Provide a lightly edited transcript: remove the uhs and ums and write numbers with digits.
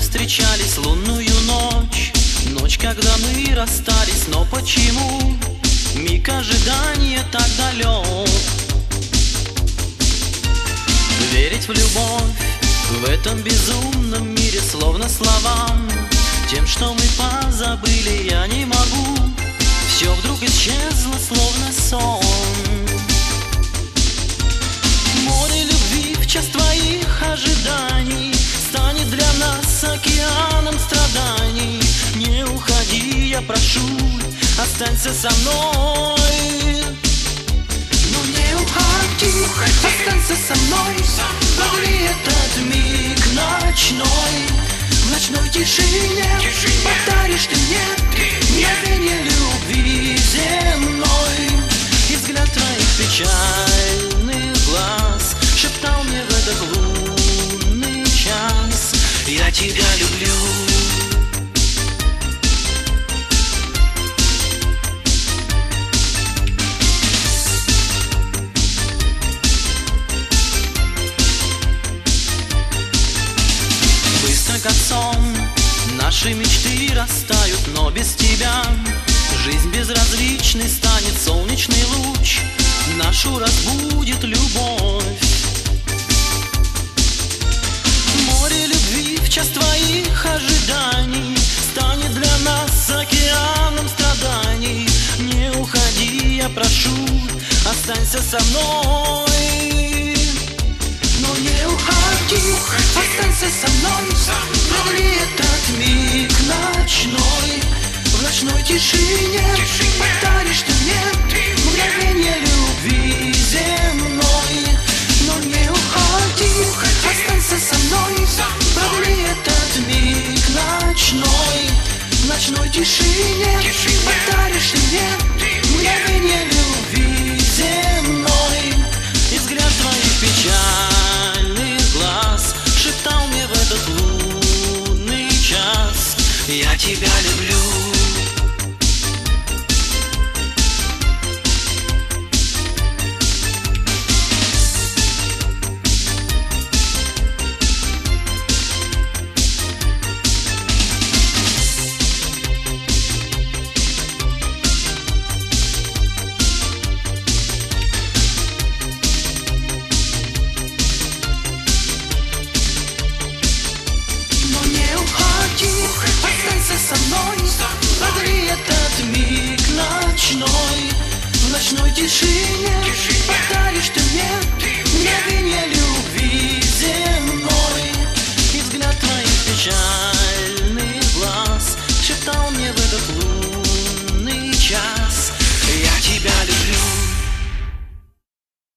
встречались лунную ночь, ночь, когда мы расстались, но почему миг ожидания так далек? Верить в любовь в этом безумном мире, словно словам, тем, что мы позабыли, я не могу. Все вдруг исчезло, словно сон. Море любви в час твоих ожиданий станет для нас океаном страданий. Не уходи, я прошу, останься со мной. Ну не уходи, останься со мной. Лови этот миг ночной. В ночной тишине подаришь ты мне мгновение любви земной. И взгляд твоих печальных глаз шептал мне в этот лунный час: я тебя люблю. Как сон, наши мечты растают, но без тебя жизнь безразличной станет. Солнечный луч нашу разбудит любовь. Море любви в час твоих ожиданий станет для нас океаном страданий. Не уходи, я прошу, останься со мной. Но не уходи, останься со мной. Лови этот миг ночной. В ночной тишине подаришь ты мне мгновение любви земной. Но не уходи, останься со мной. Лови этот миг ночной. В ночной тишине подаришь ты мне мгновение любви земной. И взгляд твоих печальных глаз шептал мне в этот лунный час: я тебя люблю.